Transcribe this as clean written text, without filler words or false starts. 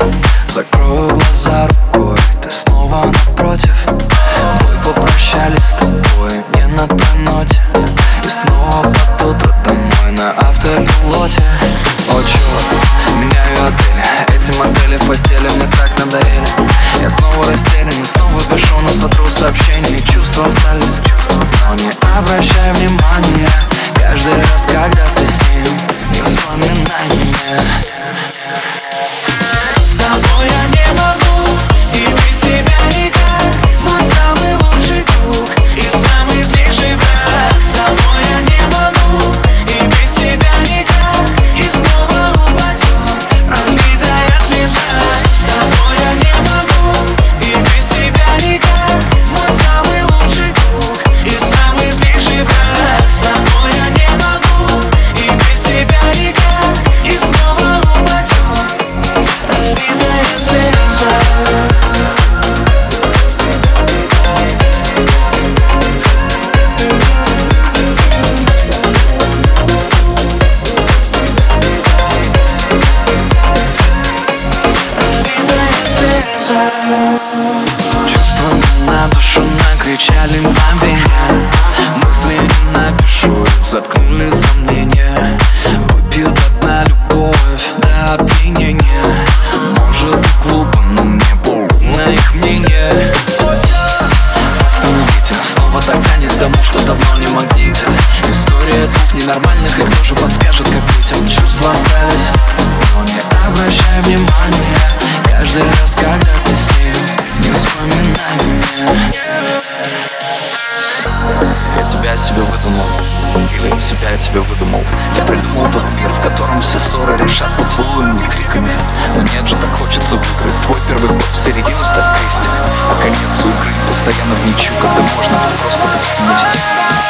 Закрою глаза рукой, ты снова напротив. Мы попрощались с тобой не на той ноте, и снова под утро домой на автопилоте. О, черт, меняю отели, эти модели в постели мне так надоели. Я снова растерян и снова пишу, но сотру сообщения, и чувства остались. Но не обращай внимания, каждый раз, когда ты с ним, не вспоминай меня. С тобой я не могу, и без тебя никак. Мой самый лучший друг и самый злейший враг. С тобой я не могу, и без тебя никак. И снова упадет разбитая слеза. С тобой я не могу, и без тебя никак. Мой самый лучший друг и самый злейший враг. С тобой я не могу, и без тебя никак. И снова упадет разбитая слеза. Чувствами на душу накричали мгновенья. Мысли не напишу, их заткнули сомнения. Выпьют одна любовь до опьянения. Может и глупо, но мне на их мнение. Остановите, снова так тянет к тому, что давно не магнитит. История двух ненормальных, и кто же подскажет, как быть? Чувства остались, но не обращай внимания. Каждый раз, когда ты с ним, не вспоминай меня. Я тебя себе выдумал, или себя я тебе выдумал. Я придумал тот мир, в котором все ссоры решат поцелуями и криками. Но нет же, так хочется выиграть твой первый ход, в середину ставь крестик, а конец у игры постоянно в ничью, когда можно просто быть вместе.